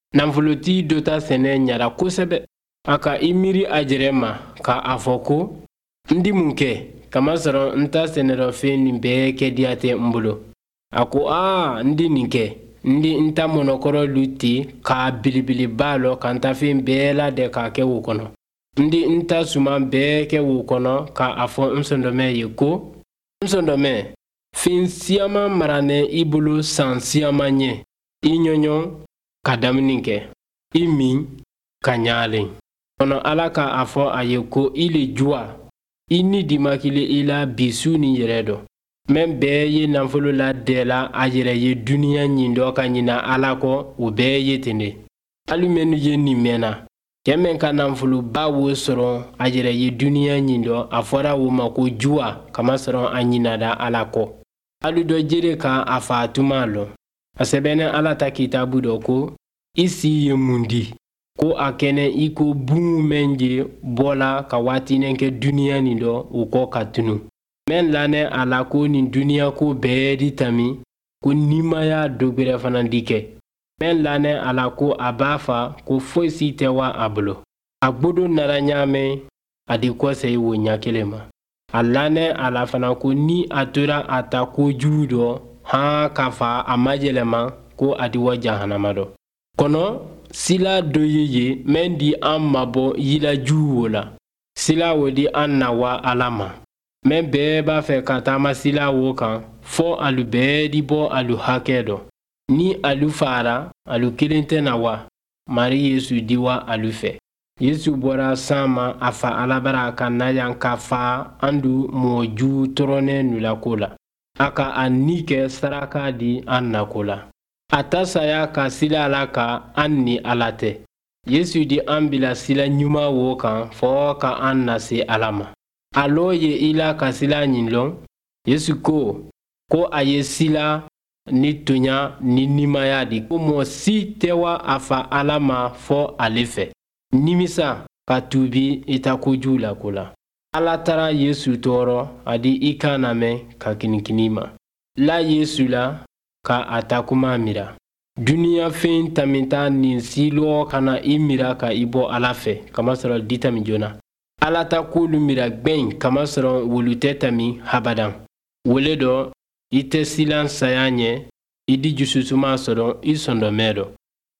nanfoloti dɔ ta sɛnɛ ɲara kosɛbɛ. A ka i miiri a yɛrɛ ma ka a fɔ ko n di mun kɛ kamasɔrɔ n ta sɛnɛrɔfɛn nin bɛɛ kɛ diya tɛ n bolo. A ko n di nin kɛ n di n ta mɔnɔkɔrɔ lu ten k'a belebeleba lɔ ka n ta fɛn bɛɛ la dɛ k'a kɛ wo kɔnɔ. N di n ta suman bɛɛ kɛ wo kɔnɔ k'a fɔ n sɔndɔmɛ ye ko n sɔndɔmɛ fɛn siyaman maranɛ i bolo san siyaman ɲɛ i ɲɔɲɔ ka damini kɛ i min ka ɲaalen. Kɔnɔ Ala ka a fɔ a ye ko i le juwa i ni dimakile i la bisu ni yɛrɛ dɔ. Mɛn bɛɛ ye nafolo la dɛla a yɛrɛ ye duniya ɲin dɔ ka ɲina Ala kɔ o bɛɛ ye ten de. Hali minnu ye nin mɛnna cɛ min ka nafolo ba wo sɔrɔ a yɛrɛ ye duniya ɲin dɔ a fɔra o ma ko juwa kamasɔrɔ a ɲinada Ala kɔ. Hali dɔ jere ka a fa tuma lɔ. A sɛbɛnɛ Ala ta kitabu dɔ ko i si ye mun di ko a kɛnɛ i ko bungu mɛn je bɔla ka waatinen kɛ duniya nin dɔ o kɔ ka tunu. Mɛn lanɛ a la ko nin duniya ko bɛɛ di tami ko nimaya dɔgbɛrɛ fana di kɛ. Mɛn lanɛ a la ko a b'a fa ko foyi si tɛ wa a bolo. A gbodo nara ɲaamɛ a di kɔsɛ wo ɲa kelen ma. A lanɛ a la fana ko ni a tora a ta ko jugu dɔ k'a fa a ma yɛlɛma ko a di wa jahanama dɔ. Kɔnɔ sila dɔ ye mɛn di an mabɔ yilaju wo la. Sila wo di an na wa Ala ma. Mɛn bɛɛ b'a fɛ ka taama sila wo kan fɔ alu bɛɛ di bɔ alu hakɛ dɔ. Ni alu fara alu kelen tɛ na wa Mari Yesu di wa alu fɛ. Yesu bɔra san ma a fa Alabara ka na yan ka fa an du mɔju tɔrɔnɛ nulako la. A ka a ni kɛ saraka di an nako la. A ta saya ka sila Ala ka an ni Ala tɛ. Yesu di an bila sila ɲuman wo kan fɔ ka an na se Ala ma. A lɔ ye i la ka sila ɲin lɔn. Yesu ko a ye sila ni tonya ni nimaya di ko mɔgɔ si tɛ wa a fa Ala ma fɔ ale fɛ. Nimisa ka tubi i ta kojugu la ko la. Ala taara Yesu tɔɔrɔ a di i kan lamɛn ka kinikini ma. La Yesu la ka a ta kuma mira. Duniya fɛn tamita nin silɔ kana i mira ka i bɔ Ala fɛ kamasɔrɔ di tami joona. Ala ta kolu mira gbɛn kamasɔrɔ wolu tɛ tami habadan. Wele dɔ i tɛ silan saya ɲɛ i di jususuma sɔrɔ i sɔndɔmɛ dɔ.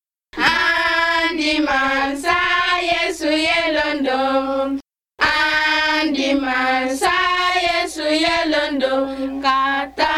Andi mansa Yesu yelondo. Andi mansa Yesu yelondo. Kata